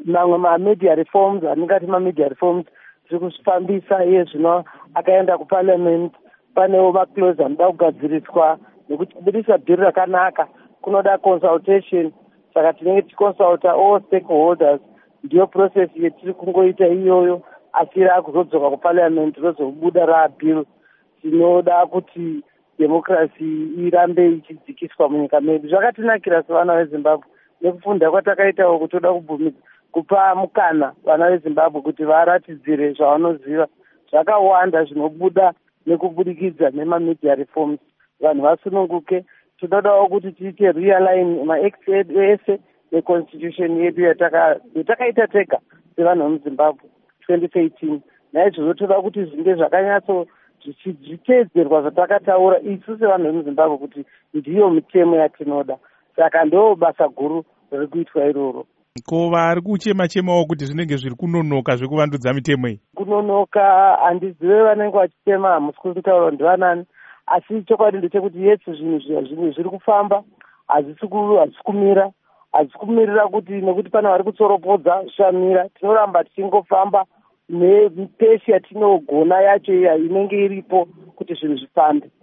mamwe mamedia reforms aningati mamedia reforms tiri kuzvifambisa iye zvino akaenda kuparliament. Panewo maclose anoda kugadziriswa nekuti kubudisa bhiri rakanaka kunoda consultation, saka tinenge tichiconsulta all stakeholders. Ndiyo process yetiri kungoita iyoyo, asi raakuzodzoka kuparliament rozobuda raabhiri. Tinoda kuti democracy irambe ichidzikiswa munyika medu. Zvakatinakira sevana veZimbabwe nekufunda kwatakaitawo kuti toda kupa mukana vana veZimbabwe kuti varatidzire zvavanoziva. Zvakawanda zvinobuda nekubudikidza nemamedia reforms. Vanhu vasununguke. Tinodawo kuti tiite realign maacts ese econstitution yedu yatakaita tega sevanhu vemuZimbabwe 2013. Naizvozvo toda kuti zvinge zvakanyatso zvichiteedzerwa zvatakataura isu sevanhu vemuZimbabwe kuti ndiyo mitemo yatinoda. Saka ndo basa guru riri kuitwa iroro. Ko vari kuchema-chemawo kuti zvinenge zviri kunonoka zvekuvandudza mitemo iyi? Kunonoka handizive vanenge vachitema, hamusi kutaura ndivanani, asi chokwadi ndechekuti yesu zvinhu zviri kufamba, hazisi kumirira kuti nekuti pane vari kutsoropodza zvamira. Tinoramba tichingofamba nepesi yatinogona yacho inenge iripo kuti zvinhu zvifambe.